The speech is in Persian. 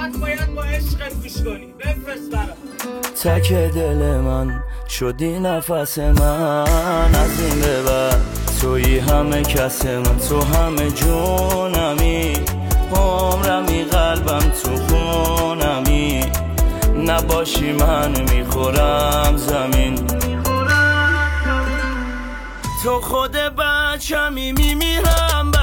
فقط باید با عشقت گوش کنی. بفرست برام. تک دل من شدی نفس من، از این به بعد تویی همه کس من، تو همه جونمی، عمرمی، قلبم تو خونمی، نباشی من میخورم زمین. تو خود بچمی میمیرم